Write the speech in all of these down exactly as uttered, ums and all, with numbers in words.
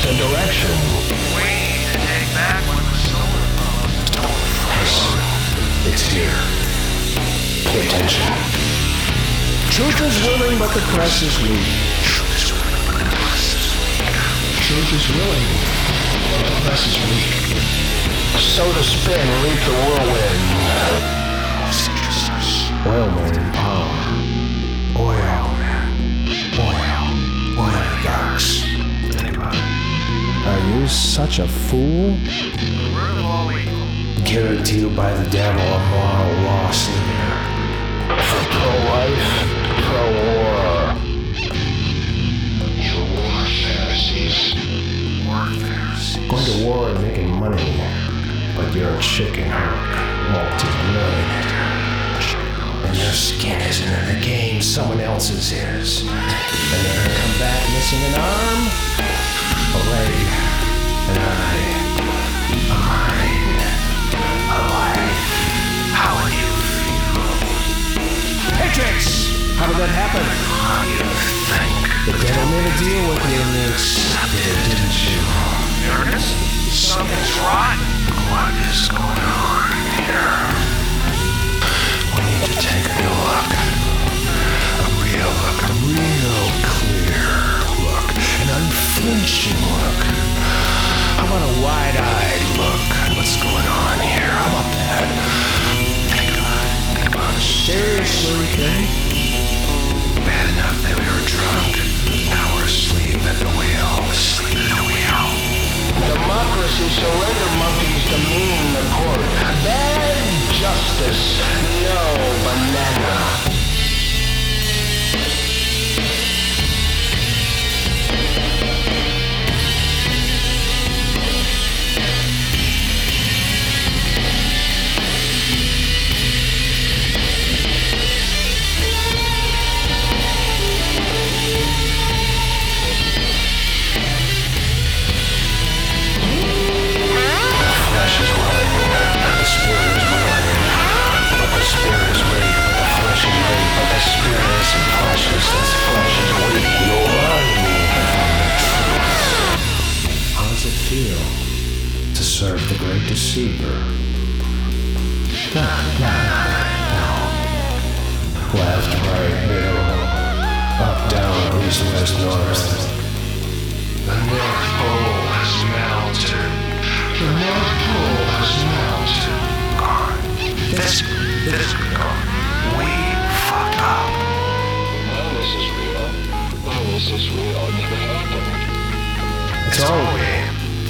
purpose and direction. We need to take back what the solar phones stole from us. It's here. Pay attention. Truth is willing, but the press is weak. Truth is willing, but the press is weak. Truth is willing, but the press is weak. So to spin, reap the whirlwind. Oil marine power. Oil. Oil. Oligarchs. Anybody? Are you such a fool? We're all equal. Given to you by the devil, a moral law smear. For pro-life, pro-war. You war Pharisees. War Pharisees. Going to war and making money. But you're a chicken hook, multi-millionaire. And your skin isn't in the game, someone else's is. And they're gonna come back missing an arm, a leg, an eye, a mind, a life. How would you feel? Matrix! How did that happen? How do you think? The devil made a deal with you and you accepted it, didn't you? Ernest? Something's rotten. What is going on here? We need to take a new look. A real look, a real clear look. An unflinching look. How about a wide-eyed look at what's going on here? How about that? Think about it. Think about it. Seriously, Kay? Bad enough that we were drunk. Now we're asleep at the wheel. Asleep at the wheel. Democracy surrender monkeys demean the court. Bad justice, no banana. Serve the great deceiver. No, no, no. Left, right, middle, up, down, east, west, north. The North Pole has melted. The North Pole has melted. Gone. This, this, gone. We fucked up. None of this is real. None of this is real. It never happened. It's all a game.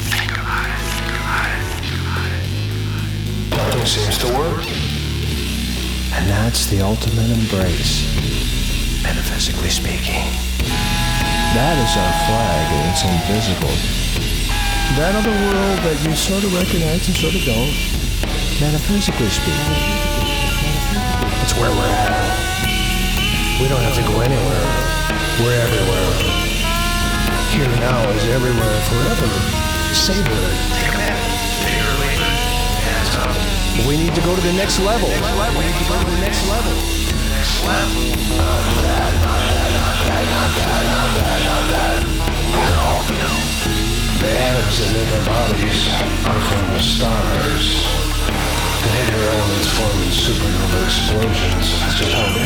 Nothing seems to work. And that's the ultimate embrace, metaphysically speaking. That is our flag, and it's invisible. That other world that you sort of recognize and sort of don't, metaphysically speaking, it's where we're at. We don't have to go anywhere. We're everywhere. Here now is everywhere forever. Savor it. Take a minute. Literally. Hands up. We need to go to the next level. We need to go to the next level. Next level. Not that, not that, not that, not that, not that, not that. No, no. The atoms that make our bodies are from the stars. The hidden elements form in supernova explosions. That's just how it